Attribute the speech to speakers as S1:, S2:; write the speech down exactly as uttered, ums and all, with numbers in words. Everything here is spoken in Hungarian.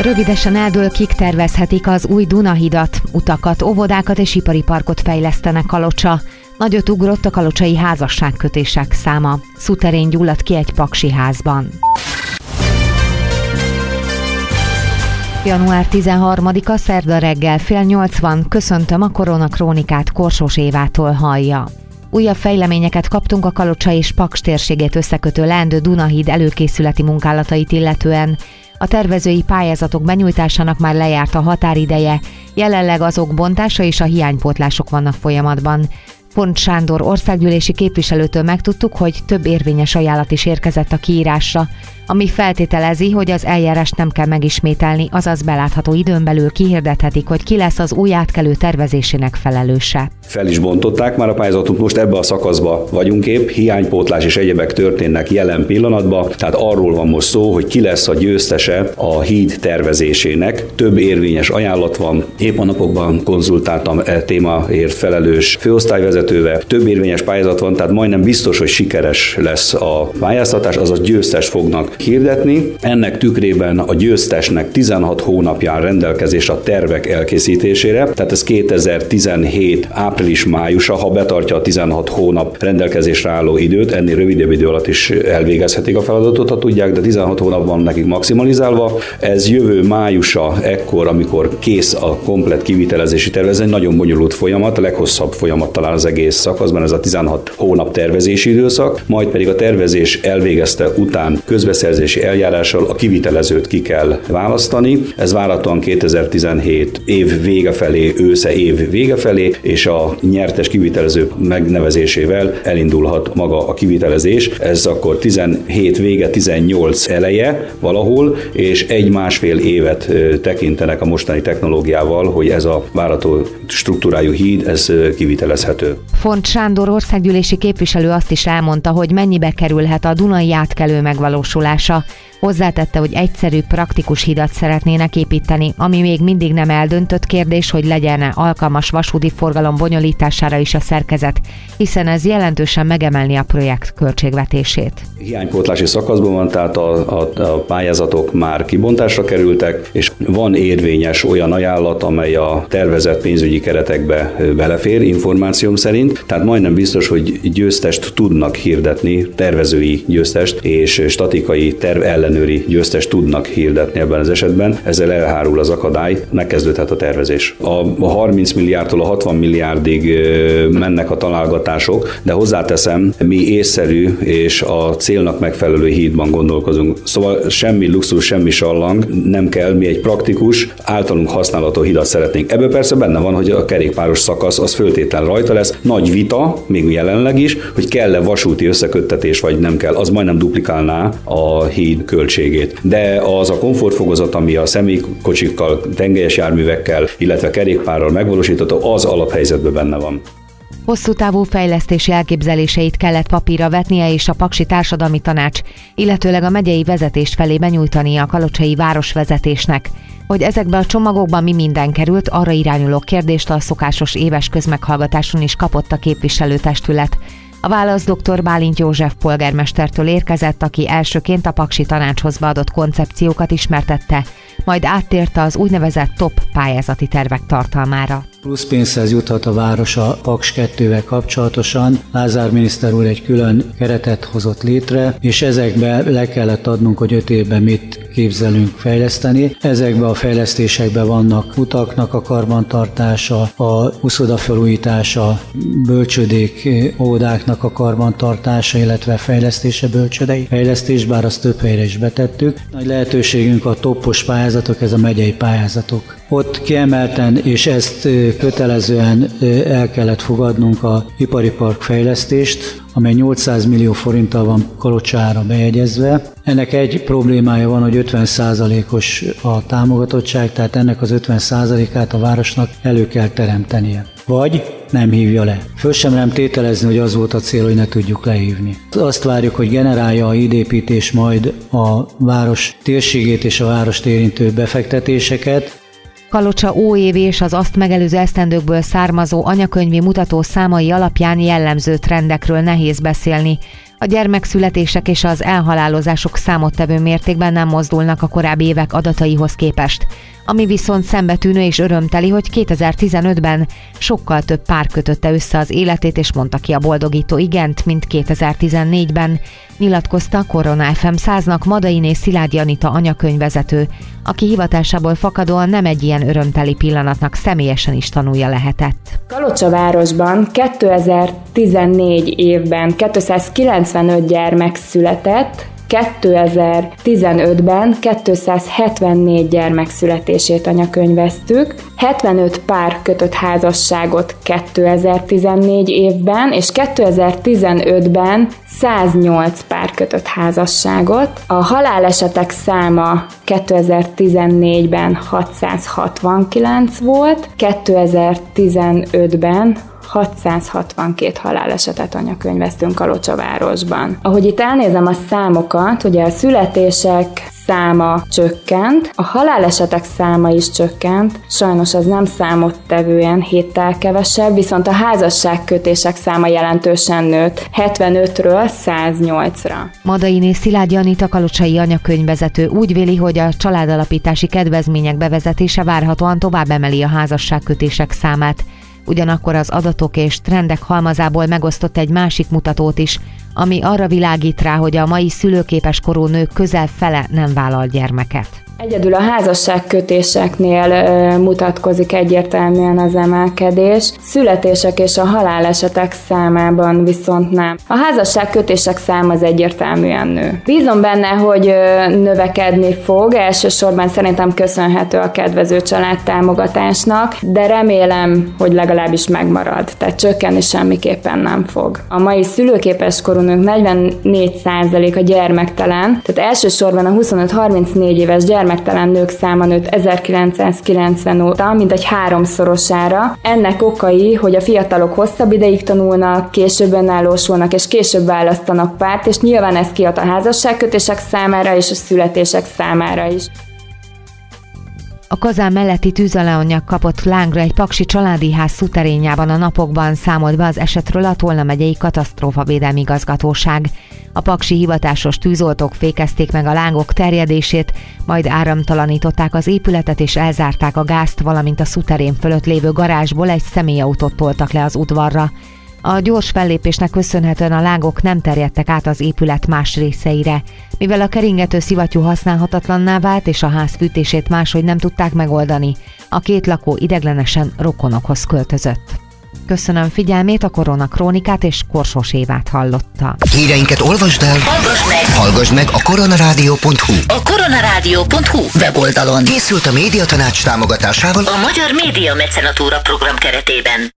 S1: Rövidesen eldől, kik tervezhetik az új Dunahidat, utakat, óvodákat és ipari parkot fejlesztenek Kalocsa. Nagyot ugrott a kalocsai házasságkötések száma. Szuterén gyulladt ki egy paksi házban. január tizenharmadika, szerda reggel, fél nyolc van, köszöntöm a Koronakrónikát, Korsós Évától hallja. Újabb fejleményeket kaptunk a Kalocsa és Paks térségét összekötő leendő Dunahíd előkészületi munkálatait illetően. A tervezői pályázatok benyújtásának már lejárt a határideje, jelenleg azok bontása és a hiánypótlások vannak folyamatban. Font Sándor országgyűlési képviselőtől megtudtuk, hogy több érvényes ajánlat is érkezett a kiírásra, ami feltételezi, hogy az eljárást nem kell megismételni, azaz belátható időn belül kihirdethetik, hogy ki lesz az új átkelő tervezésének felelőse.
S2: Fel is bontották már a pályázatot, most ebbe a szakaszba vagyunk épp, hiánypótlás és egyebek történnek jelen pillanatban, tehát arról van most szó, hogy ki lesz a győztese a híd tervezésének. Több érvényes ajánlat van, épp a napokban konzultáltam e témaért felelős főosztályvezetővel, több érvényes pályázat van, tehát majdnem biztos, hogy sikeres lesz a pályáztatás, azaz győztest fognak hirdetni. Ennek tükrében a győztesnek tizenhat hónapján rendelkezés a tervek elkészítésére, tehát ez kétezer-tizenhét április-májusa, ha betartja a tizenhat hónap rendelkezésre álló időt, ennél rövidebb idő alatt is elvégezhetik a feladatot, ha tudják, de tizenhat hónap van nekik maximalizálva. Ez jövő májusa, ekkor, amikor kész a komplett kivitelezési terv, ez egy nagyon bonyolult folyamat, a leghosszabb folyamat talán az egész szakaszban, ez a tizenhat hónap tervezési időszak, majd pedig a tervezés elvégezte után közbeszerzési eljárással a kivitelezőt ki kell választani. Ez várhatóan kétezer-tizenhét év vége felé, ősze év vége felé, és a nyertes kivitelező megnevezésével elindulhat maga a kivitelezés. Ez akkor tizenhét vége, tizennyolc eleje valahol, és egy-másfél évet tekintenek a mostani technológiával, hogy ez a várható struktúrájú híd, ez kivitelezhető.
S1: Font Sándor országgyűlési képviselő azt is elmondta, hogy mennyibe kerülhet a Dunai átkelő megvalósulása. Hozzátette, hogy egyszerű, praktikus hidat szeretnének építeni, ami még mindig nem eldöntött kérdés, hogy legyen alkalmas vasúti forgalom bonyolítására is a szerkezet, hiszen ez jelentősen megemelni a projekt költségvetését.
S2: Hiánypótlási szakaszban van, tehát a, a, a pályázatok már kibontásra kerültek, és van érvényes olyan ajánlat, amely a tervezett pénzügyi keretekbe belefér, információm szerint, tehát majdnem biztos, hogy győztest tudnak hirdetni, tervezői győztest és statikai terv ellenőri győztest tudnak hirdetni ebben az esetben, ezzel elhárul az akadály, megkezdődhet a tervezés. A harminc milliárdtól a hatvan milliárdig mennek a találgatások, de hozzáteszem, mi észszerű és a célnak megfelelő hídban gondolkozunk. Szóval semmi luxus, semmi sallang nem kell, mi egy praktikus, általunk használható hidat szeretnénk. Ebből persze benne van, hogy a kerékpáros szakasz az föltétlen rajta lesz. Nagy vita, még jelenleg is, hogy kell-e vasúti összeköttetés, vagy nem kell, az majdnem duplikálná a híd költségét. De az a komfortfokozat, ami a személykocsikkal, tengelyes járművekkel, illetve kerékpárral megvalósítható, az alaphelyzetben benne van.
S1: Hosszú távú fejlesztési elképzeléseit kellett papírra vetnie és a Paksi Társadalmi Tanács, illetőleg a megyei vezetés felé benyújtania a kalocsai városvezetésnek. Hogy ezekbe a csomagokban mi minden került, arra irányuló kérdést a szokásos éves közmeghallgatáson is kapott a képviselőtestület. A válasz dr. Bálint József polgármestertől érkezett, aki elsőként a Paksi Tanácshoz beadott koncepciókat ismertette, majd áttérte az úgynevezett top pályázati tervek tartalmára.
S3: Plusz pénzhez juthat a város a Paks kettővel kapcsolatosan. Lázár miniszter úr egy külön keretet hozott létre, és ezekbe le kellett adnunk, hogy öt évben mit képzelünk fejleszteni. Ezekben a fejlesztésekben vannak utaknak a karbantartása, a uszoda felújítása, bölcsödék, óvodáknak a karbantartása, illetve fejlesztése bölcsödei fejlesztés, bár azt több helyre is betettük. Nagy lehetőségünk a toppos pályázatok, ez a megyei pályázatok. Ott kiemelten, és ezt kötelezően el kellett fogadnunk a ipari park fejlesztést, amely nyolcszáz millió forinttal van Kalocsára bejegyezve. Ennek egy problémája van, hogy ötven százalékos a támogatottság, tehát ennek az ötven százalékát a városnak elő kell teremtenie. Vagy nem hívja le. Föl sem nem tételezni, hogy az volt a cél, hogy ne tudjuk lehívni. Azt várjuk, hogy generálja a hídépítés majd a város térségét és a várost érintő befektetéseket.
S1: Kalocsa óévi és az azt megelőző esztendőkből származó anyakönyvi mutató számai alapján jellemző trendekről nehéz beszélni. A gyermekszületések és az elhalálozások számottevő mértékben nem mozdulnak a korábbi évek adataihoz képest, ami viszont szembetűnő és örömteli, hogy kétezer-tizenötben sokkal több pár kötötte össze az életét és mondta ki a boldogító igent, mint kétezer-tizennégyben, nyilatkozta a Korona ef em száznak Madainé Szilágyi Anita anyakönyvvezető, aki hivatásából fakadóan nem egy ilyen örömteli pillanatnak személyesen is tanulja lehetett.
S4: Kalocsavárosban kétezer-tizennégy évben kétszázkilencvenöt gyermek született, kétezer-tizenötben kétszázhetvennégy gyermek születését anyakönyveztük, hetvenöt pár kötött házasságot kétezer-tizennégy évben, és kétezer-tizenötben száznyolc pár kötött házasságot. A halálesetek száma kétezer-tizennégyben hatszázhatvankilenc volt, kétezer-tizenötben hatszázhatvankét halálesetet anyakönyveztünk Kalocsavárosban. Ahogy itt elnézem a számokat, ugye a születések száma csökkent, a halálesetek száma is csökkent, sajnos az nem számottevően héttel kevesebb, viszont a házasságkötések száma jelentősen nőtt, hetvenötről száznyolcra.
S1: Madainé Szilágyi Anita kalocsai anyakönyvvezető úgy véli, hogy a családalapítási kedvezmények bevezetése várhatóan tovább emeli a házasságkötések számát. Ugyanakkor az adatok és trendek halmazából megosztott egy másik mutatót is, ami arra világít rá, hogy a mai szülőképes korú nők közel fele nem vállal gyermeket.
S4: Egyedül a házasságkötéseknél ö, mutatkozik egyértelműen az emelkedés, születések és a halálesetek számában viszont nem. A házasságkötések száma az egyértelműen nő. Bízom benne, hogy ö, növekedni fog, elsősorban szerintem köszönhető a kedvező családtámogatásnak, de remélem, hogy legalábbis megmarad, tehát csökkenni semmiképpen nem fog. A mai szülőképes korú nők negyvennégy százaléka gyermektelen, tehát elsősorban a huszonöt-harmincnégy éves gyermek gyermektelen nők száma nőtt ezerkilencszázkilencven óta, mint egy háromszorosára. Ennek okai, hogy a fiatalok hosszabb ideig tanulnak, később önállósulnak és később választanak párt, és nyilván ez kihat a házasságkötések számára és a születések számára is.
S1: A kazán melletti tűzolajanyag kapott lángra egy paksi családi ház szuterényában a napokban számolt be az esetről a Tolna megyei katasztrófavédelmi igazgatóság. A paksi hivatásos tűzoltók fékezték meg a lángok terjedését, majd áramtalanították az épületet és elzárták a gázt, valamint a szuterén fölött lévő garázsból egy személyautót toltak le az udvarra. A gyors fellépésnek köszönhetően a lángok nem terjedtek át az épület más részeire. Mivel a keringető szivattyú használhatatlanná vált és a ház fűtését máshogy nem tudták megoldani, a két lakó ideglenesen rokonokhoz költözött. Köszönöm figyelmét, a Korona Krónikát és Korsós Évát hallotta.
S5: Híreinket olvasd el, hallgass meg, hallgass meg a koronarádió pont hu.
S6: A koronarádió pont hu weboldalon
S5: készült a Médiatanács támogatásával
S6: a Magyar Média Mecenatúra program keretében.